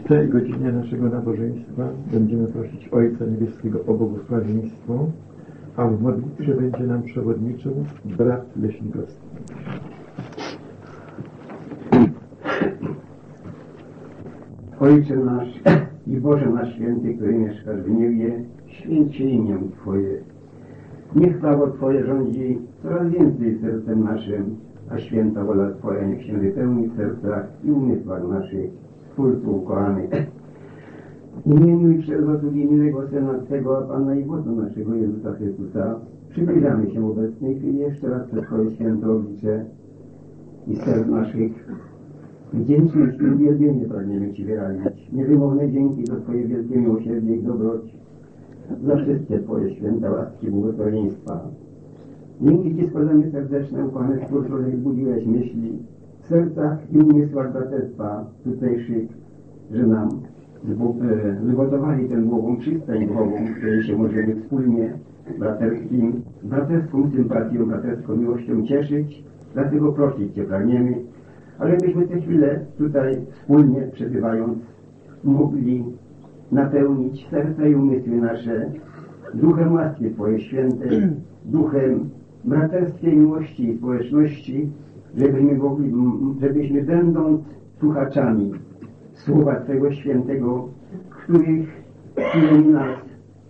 tej godzinie naszego nabożeństwa będziemy prosić Ojca Niebieskiego o błogosławieństwo, a w modlitwie będzie nam przewodniczył brat Leśnikowski. Ojcze nasz i Boże nasz święty, który mieszkasz w niebie, święć się imię Twoje. Niech prawo Twoje rządzi coraz więcej sercem naszym, a święta wola Twoja niech się wypełni w sercach i umysłach naszych, Twórcu ukochany. W imieniu i przez zasługi miłego Syna Twego, a Pana i Wodza naszego Jezusa Chrystusa, przybliżamy się w obecnej chwili jeszcze raz przed Twoje święte oblicze i serc naszych. Wdzięczność i uwielbienie pragniemy Ci wyrazić. Niewymowne dzięki za Twoje wielkie miłosierdzie i dobroć, za wszystkie Twoje święte łaski i błogosławieństwa. Dzięki Ci składamy serdeczne ukłony Stwórco, że budziłeś myśli w sercach i umysłach braterstwa tutejszych, że nam wygotowali tę błogą przystań duchową, w której się możemy wspólnie braterską sympatią, braterską miłością cieszyć. Dlatego prosić Cię pragniemy, ale byśmy tę chwilę tutaj wspólnie przebywając mogli napełnić serca i umysły nasze duchem łaski Twojej świętej, duchem braterskiej miłości i społeczności, żebyśmy będąc słuchaczami słowa Twojego świętego, którymi nas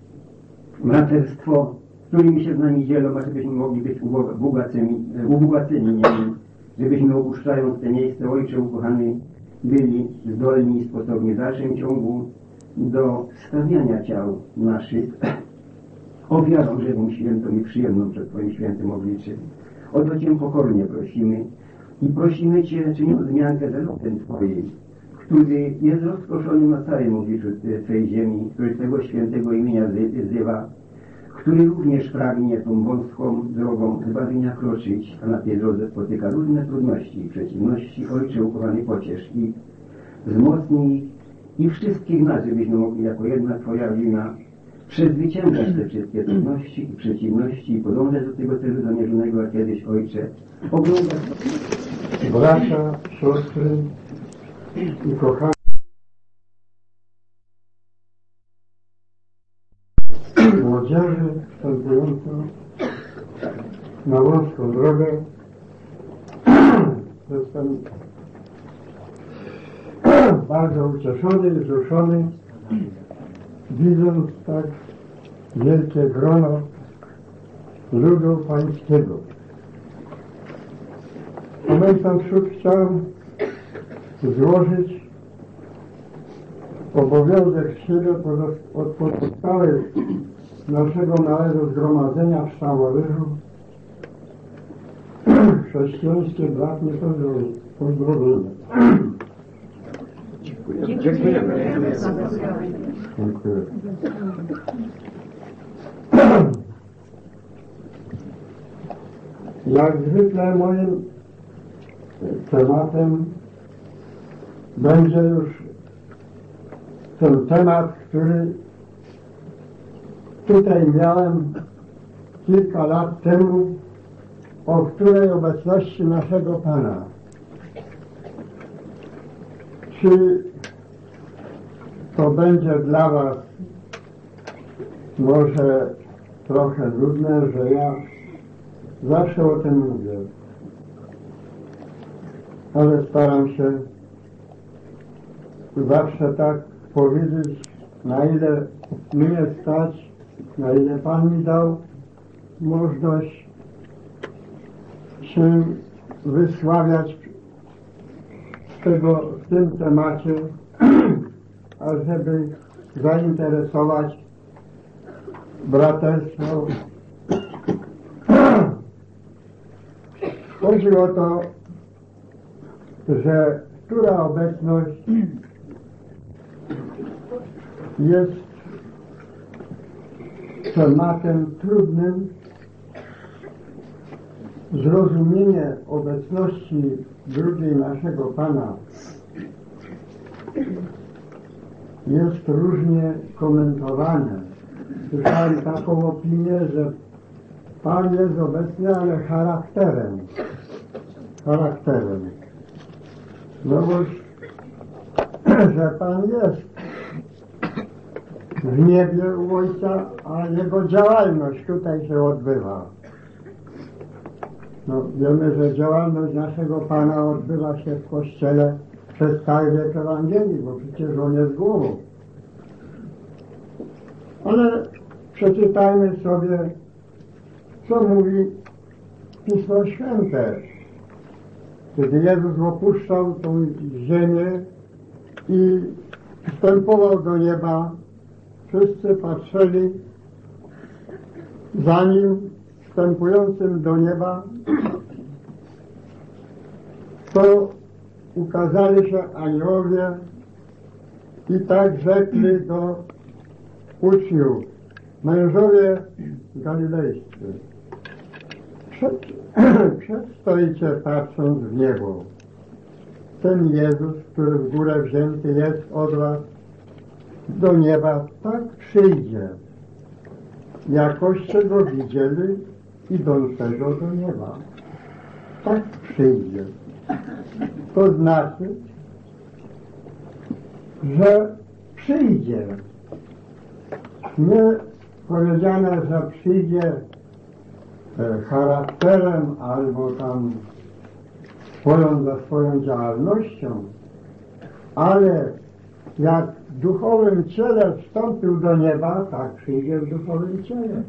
braterstwo, którymi się z nami dzielą, a żebyśmy mogli być ubogaceni nimi, żebyśmy opuszczając te miejsce, Ojcze ukochany, byli zdolni i sposobni w dalszym ciągu do stawiania ciał naszych ofiarą żywą, świętą i przyjemną przed Twoim świętym obliczem. O to Cię pokornie prosimy i prosimy Cię, czyniąc wzmiankę za losem Twojej, który jest rozproszony na całym obliczu Twej ziemi, który Twego świętego imienia wzywa, który również pragnie tą wąską drogą zbawienia kroczyć, a na tej drodze spotyka różne trudności i przeciwności. Ojcze ukochany, pociesz ich, wzmocnij ich i wszystkich nas, żebyśmy mogli jako jedna Twoja rodzina przezwyciężać te wszystkie trudności i przeciwności i podążać do tego celu zamierzonego, a kiedyś, Ojcze, oglądać Bracia, siostry i kochani, młodzieży wstępującą na wąską drogę. Jestem bardzo ucieszony i wzruszony, widząc tak wielkie grono ludu pańskiego. A my tam wśród chciałem złożyć obowiązek z siebie od pozostałych naszego małego zgromadzenia w Ształoryżu. Chrześcijańskie bratnie pozdrowienia. Dziękujemy. Dziękuję. Jak zwykle moim tematem będzie już ten temat, który tutaj miałem kilka lat temu, o której obecności naszego Pana. Czy to będzie dla Was może trochę trudne, że ja zawsze o tym mówię, ale staram się zawsze tak powiedzieć, na ile mnie stać, na ile Pan mi dał możliwość się wysławiać w tym temacie, ażeby zainteresować braterstwo. Chodzi o to, że która obecność jest tematem trudnym. Zrozumienie obecności drugiej naszego Pana jest różnie komentowane. Słyszałem taką opinię, że Pan jest obecny, ale charakterem. No bo że Pan jest w niebie u Ojca, a Jego działalność tutaj się odbywa. No, wiemy, że działalność naszego Pana odbywa się w Kościele przez cały wiek Ewangelii, bo przecież On jest głową. Ale przeczytajmy sobie, co mówi Pismo Święte. Kiedy Jezus opuszczał tą ziemię i wstępował do nieba, wszyscy patrzyli za Nim wstępującym do nieba, to ukazali się aniołowie i tak rzekli do uczniów: mężowie galilejscy, przedstoicie patrząc w niebo. Ten Jezus, który w górę wzięty jest od was do nieba, tak przyjdzie, jakoście go widzieli idącego do nieba. Tak przyjdzie. To znaczy, że przyjdzie. Nie powiedziane, że przyjdzie charakterem albo tam ze swoją działalnością, ale jak w duchowym ciele wstąpił do nieba, tak przyjdzie w duchowym ciele.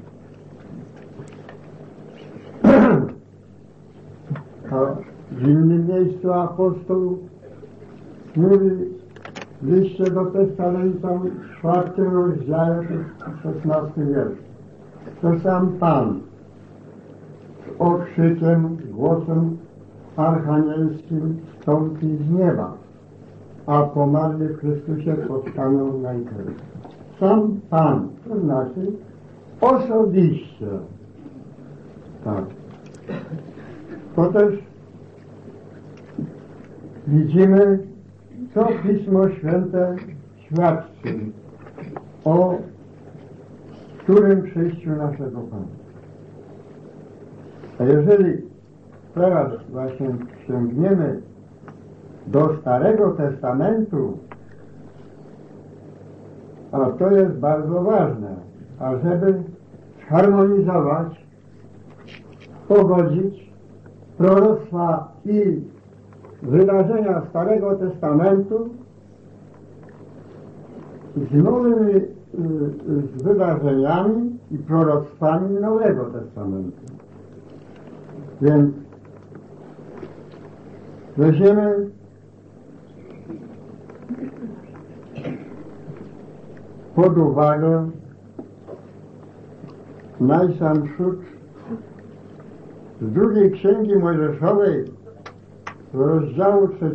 A w innym miejscu apostoł mówi w liście do Tesaloniczan w 4 rozdziale 16 wierszu. To sam Pan z okrzykiem, głosem archanielskim wstąpi z nieba, a pomarli w Chrystusie powstaną najpierw. Sam Pan, to znaczy osobiście. Tak. To też widzimy, co Pismo Święte świadczy o którym przyjściu naszego Pana. A jeżeli teraz właśnie sięgniemy do Starego Testamentu, a to jest bardzo ważne, ażeby zharmonizować, pogodzić proroctwa i wydarzenia Starego Testamentu z nowymi z wydarzeniami i proroctwami Nowego Testamentu. Więc weźmiemy pod uwagę najsamszut z drugiej Księgi Mojżeszowej, z rozdziału 3,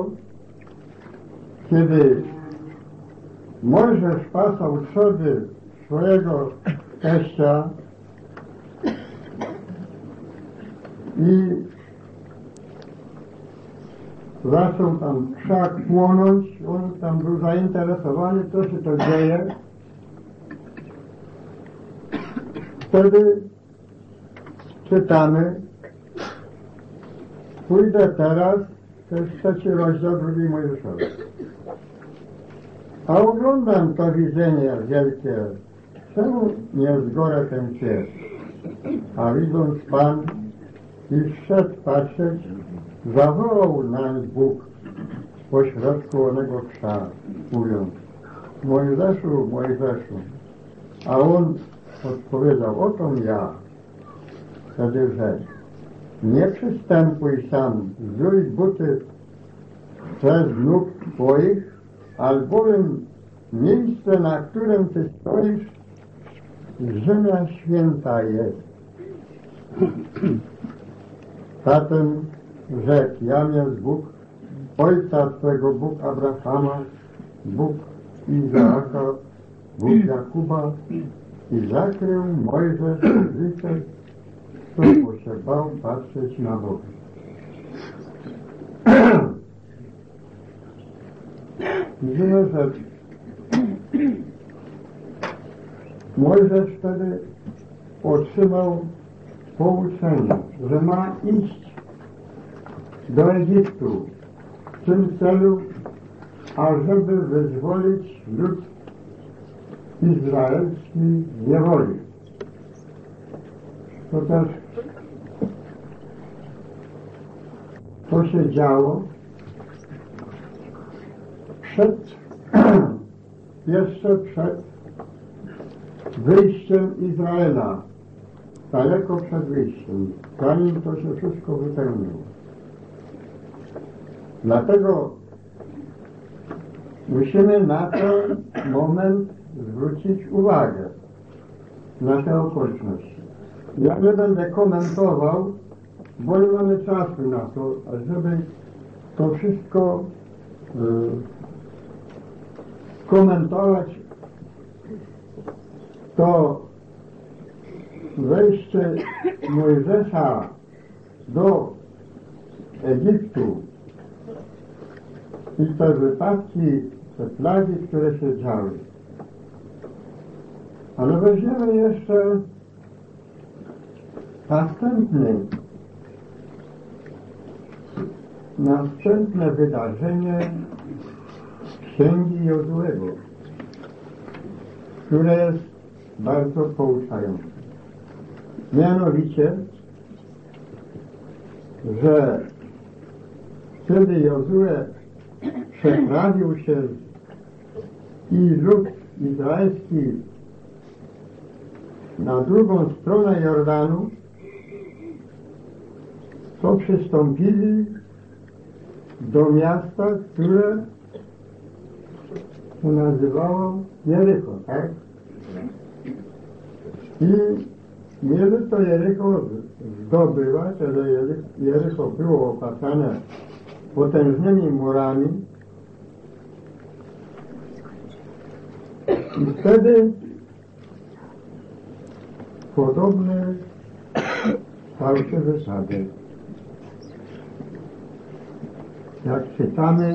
kiedy Mojżesz pasał trzody swojego teścia i zaczął tam krzak płonąć, on tam był zainteresowany, co się to dzieje. Wtedy czytamy, pójdę teraz, to jest 3 rozdział 2 Mojżeszowej. A oglądam to widzenie wielkie, czemu nie zgorę ten pies? A widząc Pan i wszedł patrzeć, zawołał nań Bóg pośrodku onego krzaku, mówiąc: Mojżeszu, Mojżeszu. A on odpowiedział: oto ja. Wtedy rzekł: nie przystępuj sam, zdrój buty przez nóg twoich, albowiem miejsce, na którym ty stoisz, ziemia święta jest. Zatem rzekł: jam jest Bóg, ojca twego, Bóg Abrahama, Bóg Izaaka, Bóg Jakuba. I zakrył Mojżesz oblicze, bo się bał patrzeć na Boga. Widzimy, że Mojżesz wtedy otrzymał pouczenie, że ma iść do Egiptu w tym celu, ażeby wyzwolić lud izraelski z niewoli. To też to się działo jeszcze przed wyjściem Izraela, daleko przed wyjściem, zanim to się wszystko wypełniło. Dlatego musimy na ten moment zwrócić uwagę, na te okoliczności. Ja nie będę komentował, bo nie mamy czasu na to, żeby to wszystko komentować. To wejście Mojżesza do Egiptu i te wypadki, te plagi, które się działy. Ale weźmiemy jeszcze następne wydarzenie Księgi Jozuego, które jest bardzo pouczające. Mianowicie, że kiedy Jozue przeprawił się i lud izraelski na drugą stronę Jordanu, to przystąpili do miasta, które się nazywało Jericho, tak? I mieli to Jericho zdobywać, ale Jericho było opatrzone potężnymi murami. I wtedy podobny stał się wysadek. Jak czytamy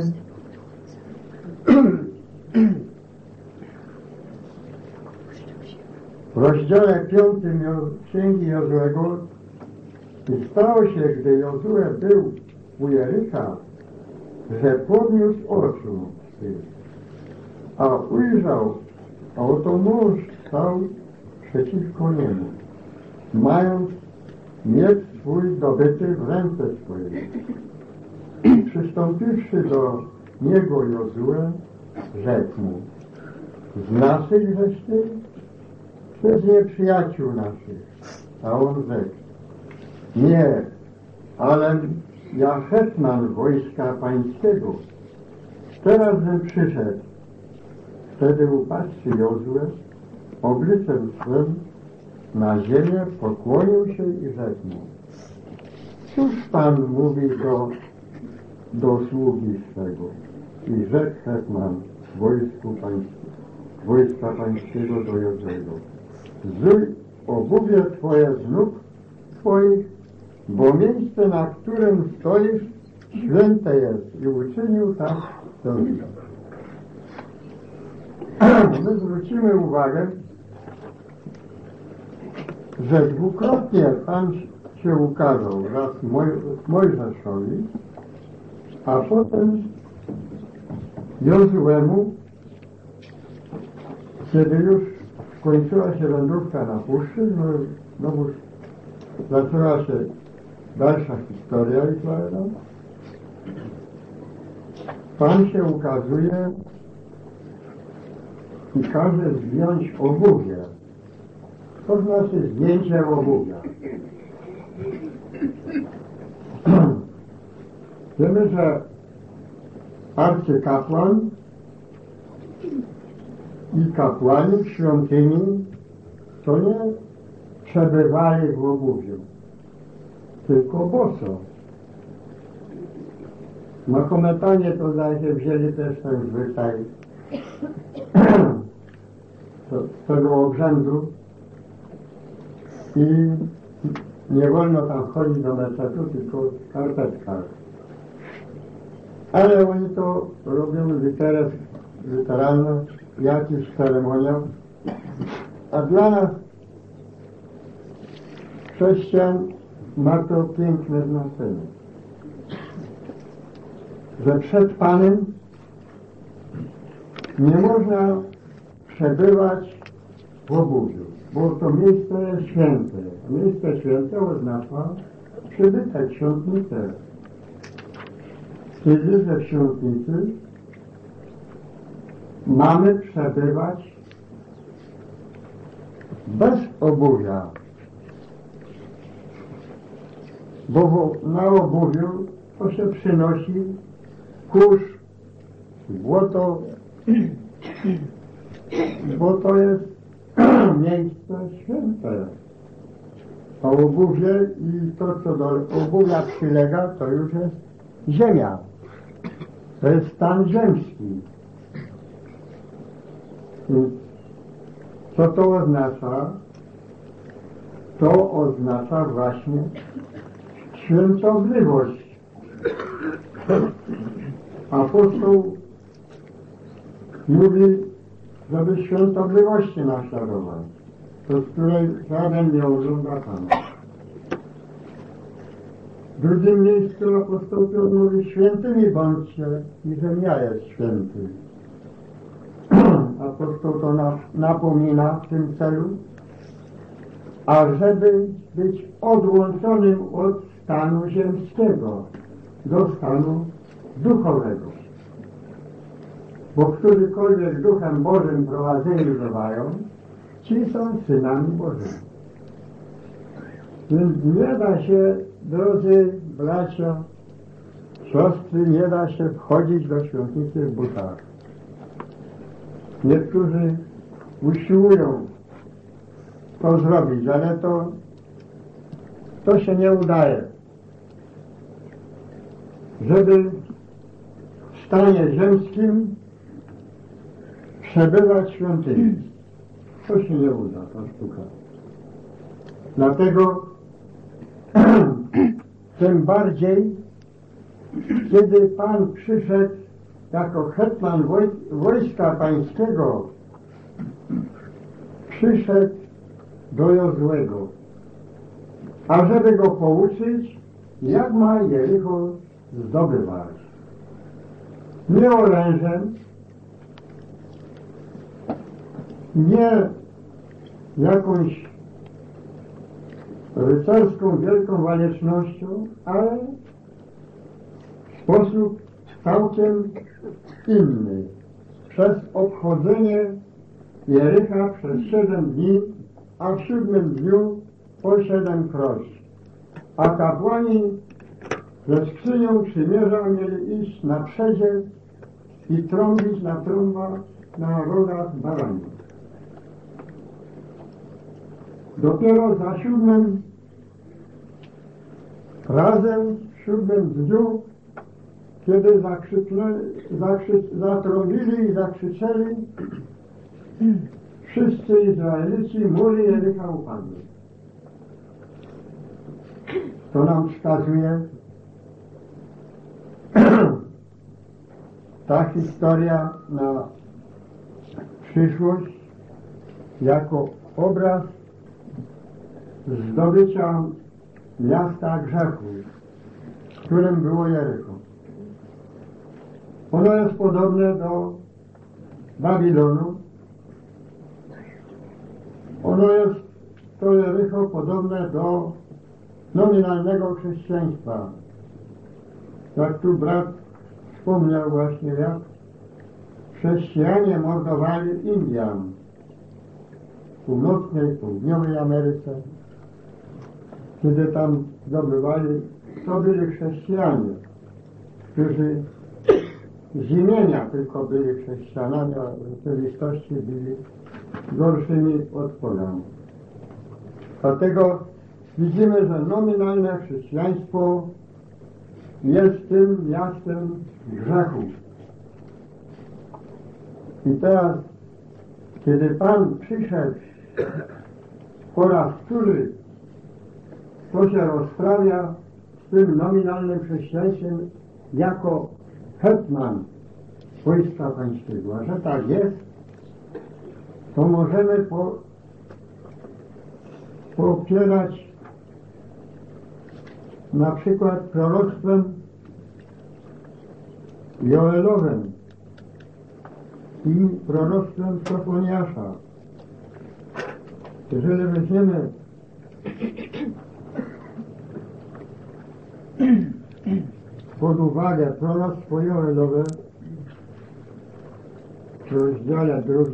w rozdziale 5 Księgi Jozuego, i stało się, gdy Jozue był u Jericha, że podniósł oczu swych, a ujrzał, a oto mąż stał przeciwko niemu, mając miecz swój dobyty w ręce swojej. Przystąpiwszy do niego Jozue, rzekł mu: z naszych żeś ty, czy z nieprzyjaciół naszych? A on rzekł: nie, ale ja hetman wojska pańskiego. Teraz bym przyszedł. Wtedy upatrzy Jozue obliczem swym na ziemię, pokłonił się i rzekł mu: cóż Pan mówi do sługi swego? I rzekł hetman wojska pańskiego do Jozuego: zuj obuwie twoje z nóg twoich, bo miejsce, na którym stoisz, święte jest. I uczynił tak Jozue. My zwrócimy uwagę, że dwukrotnie Pan się ukazał, raz Mojżeszowi, a potem Jozuemu, kiedy już skończyła się wędrówka na puszczy, znowu zaczęła się dalsza historia Izraela. Pan się ukazuje i każe zdjąć obuwie. To znaczy zdjęcie obuwia. Wiemy, że arcykapłan i kapłani w świątyni to nie przebywali w obuwiu, tylko boso. Mahometanie to zdaje się wzięli też ten zwyczaj z tego obrzędu i nie wolno tam chodzić do meczetu, tylko w skarpetkach. Ale oni to robią literalnie, jakiś ceremoniał. A dla nas, chrześcijan, ma to piękne znaczenie. Że przed Panem nie można przebywać w obuwiu, bo to miejsce jest święte. Miejsce święte oznacza przybytek w świątnicę. Kiedy że w świątnicy mamy przebywać bez obuwia, bo na obuwiu to się przynosi kurz, błoto, bo to jest miejsce święte. A obuwie i to, co do obuwia przylega, to już jest ziemia. To jest stan ziemski. I co to oznacza? To oznacza właśnie świętobliwość. Apostoł mówi, żeby świętobliwości naśladować, to z której żaden nie ogląda Pana. W drugim miejscu apostoł Piotr mówi, świętymi bądźcie, i że ja jest święty. Apostoł to napomina w tym celu, a żeby być odłączonym od stanu ziemskiego do stanu duchowego. Bo którykolwiek Duchem Bożym prowadzeni bywają, ci są synami Bożymi. Więc nie da się, drodzy bracia, siostry, nie da się wchodzić do świątnicy w butach. Niektórzy usiłują to zrobić, ale to się nie udaje. Żeby w stanie ziemskim przebywać w świątyni. To się nie uda, ta sztuka. Dlatego tym bardziej, kiedy Pan przyszedł jako hetman wojska pańskiego, przyszedł do Jozłego, ażeby go pouczyć, jak ma Jericho zdobywać. Nie orężem, nie jakąś rycerską wielką walecznością, ale w sposób całkiem inny. Przez obchodzenie Jericha przez 7 dni, a w 7 dniu po 7 kroć. A kapłani ze skrzynią przymierza mieli iść na przedzie i trąbić na trąbach na rogach baranów. Dopiero za 7 razem, w 7 dniu, kiedy zatrąbili i zakrzyczeli, wszyscy Izraelici, mury Jericha upadły. To nam wskazuje ta historia na przyszłość jako obraz zdobycia miasta grzechu, którym było Jericho. Ono jest podobne do Babilonu. Ono jest, to Jericho, podobne do nominalnego chrześcijaństwa. Jak tu brat wspomniał właśnie, jak chrześcijanie mordowali Indian w północnej, południowej Ameryce. Kiedy tam zdobywali, to byli chrześcijanie, którzy z imienia tylko byli chrześcijanami, a w rzeczywistości byli gorszymi od pogan. Dlatego widzimy, że nominalne chrześcijaństwo jest tym miastem grzechu. I teraz, kiedy Pan przyszedł po raz który, to się rozprawia z tym nominalnym chrześcijaństwem jako hetman wojska pańskiego. A że tak jest, to możemy popierać na przykład proroctwem Joelowym, i proroctwem Sofoniasza. Jeżeli weźmiemy pod uwagę proroctwo Joelowe w rozdziale 2,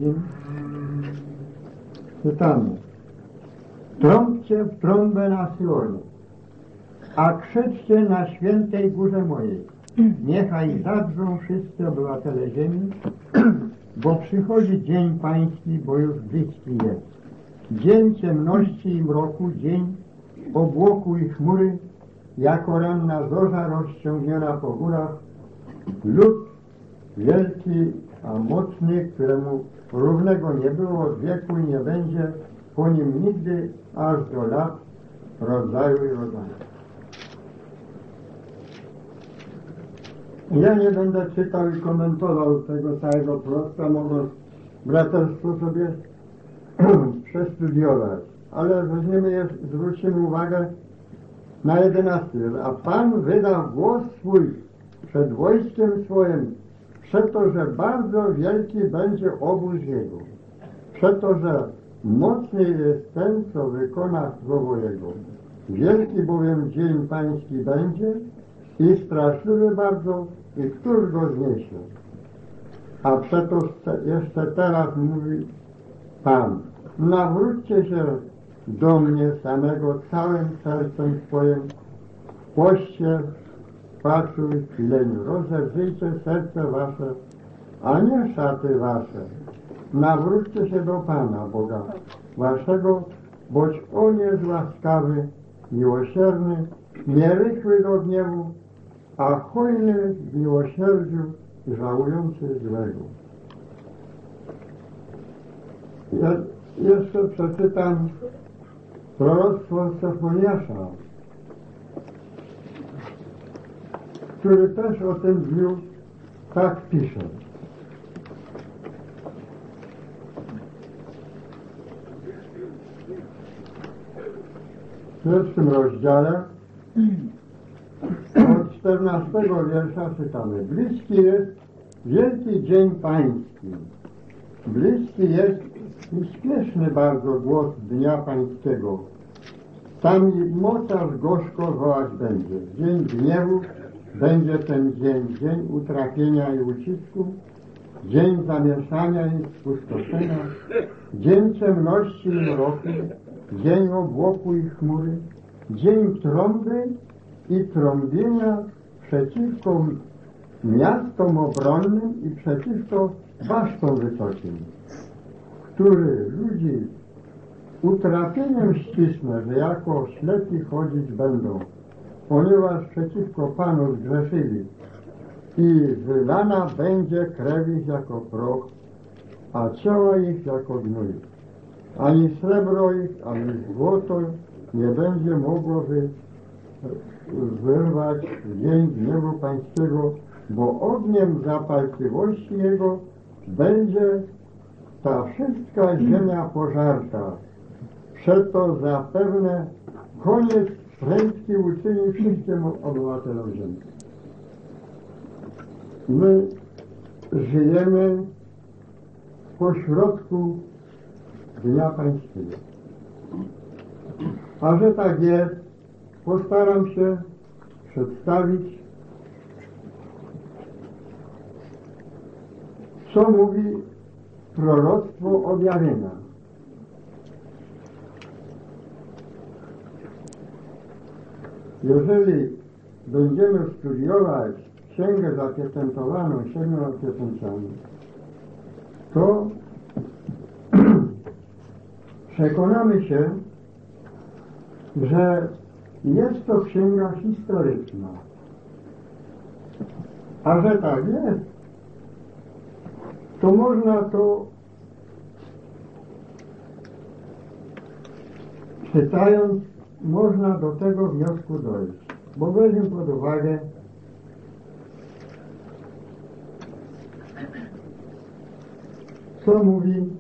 czytamy: trąbcie w trąbę na Sionie, a krzyczcie na świętej górze mojej. Niechaj zadrżą wszyscy obywatele ziemi, bo przychodzi dzień pański, bo już bliski jest. Dzień ciemności i mroku, dzień obłoku i chmury, jako ranna zorza rozciągniona po górach. Lud wielki, a mocny, któremu równego nie było od wieku i nie będzie po nim nigdy, aż do lat rodzaju i rodzaju. Ja nie będę czytał i komentował tego całego proroctwa, mogą braterstwo sobie przestudiować, ale weźmiemy zwrócimy uwagę na 11. A Pan wydał głos swój przed wojskiem swoim, przeto, że bardzo wielki będzie obóz jego, przeto, że mocny jest ten, co wykona słowo jego. Wielki bowiem dzień pański będzie i straszliwy bardzo, i któż go zniesie. A przeto jeszcze teraz mówi Pan: nawróćcie się do mnie samego całym sercem swoim, w poście, w płaczu i chwileniu. Rozerzyjcie serce wasze, a nie szaty wasze. Nawróćcie się do Pana Boga waszego, boć On jest łaskawy, miłosierny, nierychły do gniewu, a hojny w miłosierdziu, żałujący złego. Ja jeszcze przeczytam proroctwo Sofoniasza, który też o tym dniu tak pisze. W pierwszym rozdziale od 14 wiersza czytamy: bliski jest wielki dzień pański, bliski jest i śpieszny bardzo głos dnia pańskiego. Tam i mocarz gorzko wołać będzie. Dzień gniewu będzie ten dzień, dzień utrapienia i ucisku, dzień zamieszania i spustoszenia, dzień ciemności i mroku, dzień obłoku i chmury, dzień trąby i trąbienia przeciwko miastom obronnym i przeciwko basztom wysokim, który ludzi utrapieniem ścisnę, że jako ślepi chodzić będą, ponieważ przeciwko Panu zgrzeszyli i wylana będzie krew ich jako proch, a ciała ich jako gnój. Ani srebro ich, ani złoto nie będzie mogło wyrwać w dzień gniewu pańskiego, bo ogniem zapalczywości jego będzie ta wszystka ziemia pożarta. Przeto zapewne koniec prędki uczyni wszystkim obywatelom ziemi. My żyjemy pośrodku Dnia Pańskiego. A że tak jest, postaram się przedstawić, co mówi proroctwo objawienia. Jeżeli będziemy studiować Księgę Zapieczętowaną 7 pieczęciami, to przekonamy się, że jest to księga historyczna. A że tak jest, to można to, czytając, można do tego wniosku dojść. Bo weźmy pod uwagę, co mówi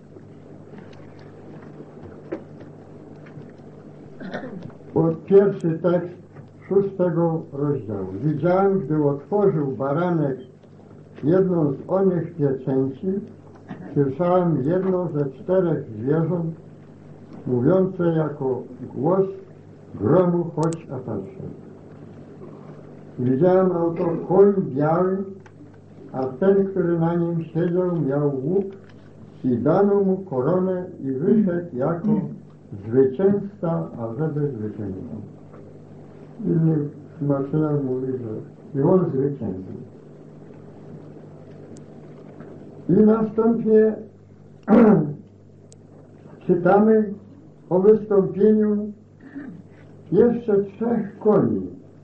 pierwszy tekst 6 rozdziału. Widziałem, gdy otworzył baranek jedną z onych pieczęci słyszałem jedno ze 4 zwierząt mówiące jako głos gromu chodź a patrzę. Widziałem oto koń biały, a ten, który na nim siedział, miał łuk i dano mu koronę i wyszedł jako zwycięzca, ażeby zwyciężał. W innych tłumaczeniach mówi, że i on zwyciężył. I następnie czytamy o wystąpieniu jeszcze 3 koni.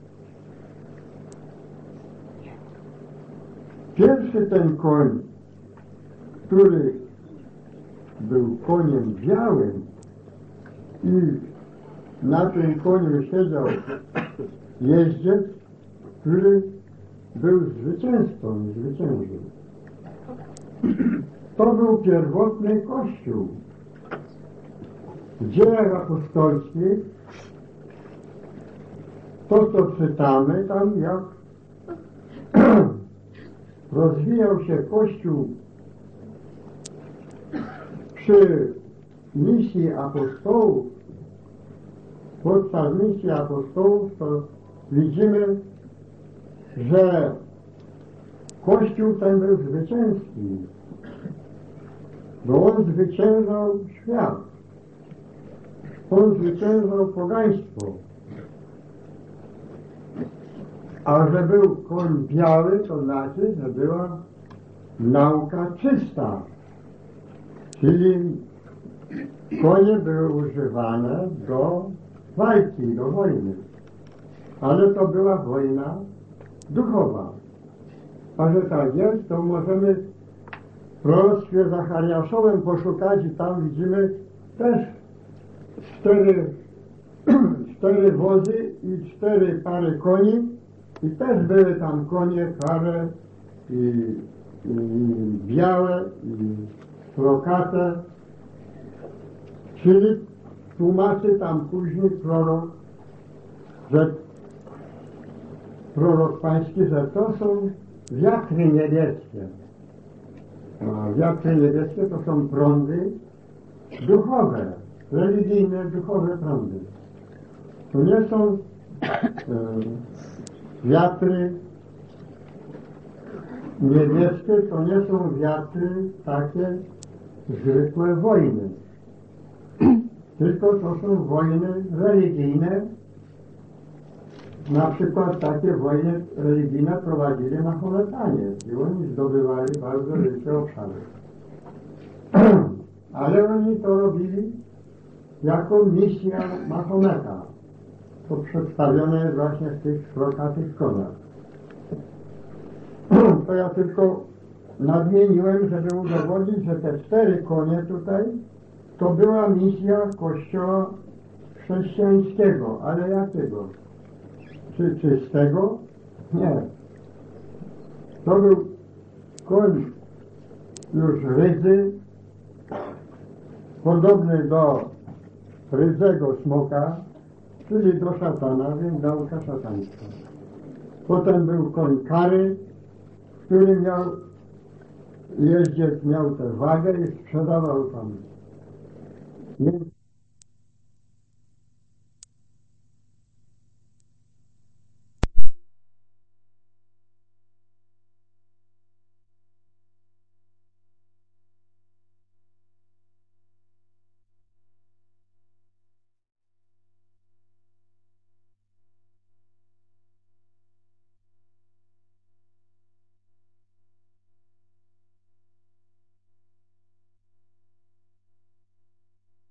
Pierwszy ten koń, który był koniem białym i na tym koniu siedział jeździec, który był zwycięzcą, zwyciężył. To był pierwotny Kościół. W Dziejach Apostolskich to, co czytamy tam, jak rozwijał się Kościół przy misji apostołów, podczas misji apostołów, to widzimy, że Kościół ten był zwycięski, bo on zwyciężał świat, on zwyciężał pogaństwo. A że był koń biały, to znaczy, że była nauka czysta, czyli konie były używane do walki, do wojny. Ale to była wojna duchowa. A że tak jest, to możemy w proroctwie zachariaszowym poszukać i tam widzimy też 4 wozy i 4 pary koni i też były tam konie kare i białe i brokate, czyli tłumaczy tam później prorok pański, że to są wiatry niebieskie. A wiatry niebieskie to są prądy duchowe, religijne, duchowe prądy. To nie są wiatry niebieskie, to nie są wiatry takie zwykłe wojny. Tylko to są wojny religijne. Na przykład takie wojny religijne prowadzili Mahometanie i oni zdobywali bardzo wielkie obszary. Ale oni to robili jako misja Mahometa. To przedstawione jest właśnie w tych brokatych konach. To ja tylko nadmieniłem, żeby udowodnić, że te 4 konie tutaj to była misja Kościoła chrześcijańskiego. Ale jakiego? Czy czystego? Nie. To był koń już rydzy, podobny do rydzego smoka, czyli do szatana, więc nauka szatańska. Potem był koń kary, który jeździec miał tę wagę i sprzedawał tam mięso